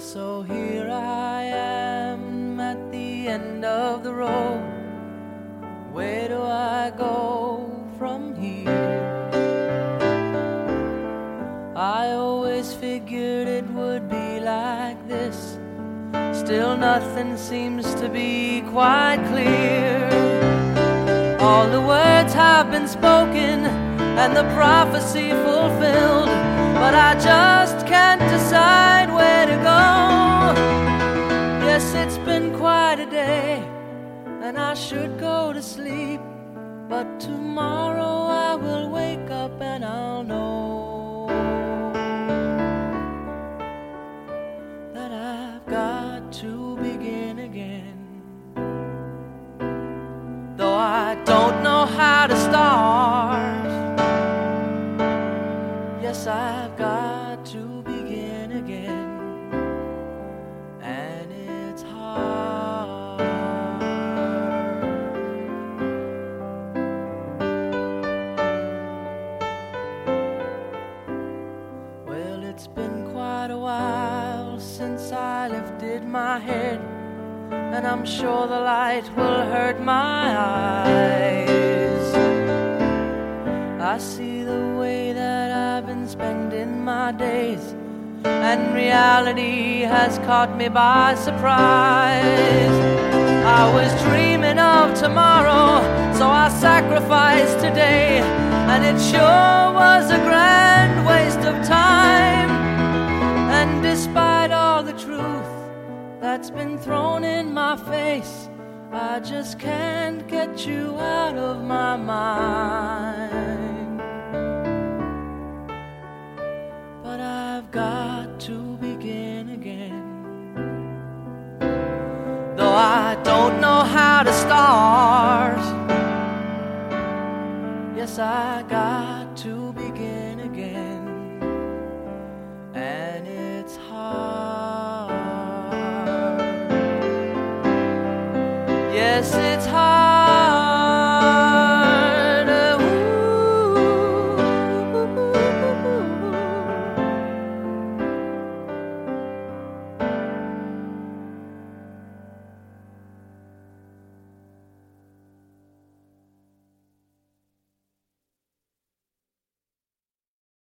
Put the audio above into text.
So here I am at the end of the road. Where do I go from here? I always figured it would be like this. Still nothing seems to be quite clear. All the words have been spoken and the prophecy fulfilled, but I just can't decide where to go. Yes, it's been quite a day, and I should go to sleep, but tomorrow I will wake up and I'll know that I've got to begin again. Though I don't know how to start, yes, I've got to begin again. And it's hard. Well, it's been quite a while since I lifted my head, and I'm sure the light will hurt my eyes. I see the way that I've been spending my days, and reality has caught me by surprise. I was dreaming of tomorrow, so I sacrificed today, and it sure was a grand waste of time. And despite all the truth that's been thrown in my face, I just can't get you out of my mind. But I've got to begin again. Though I don't know how to start, yes, I got to begin again. And it's hard. Yes, it's hard.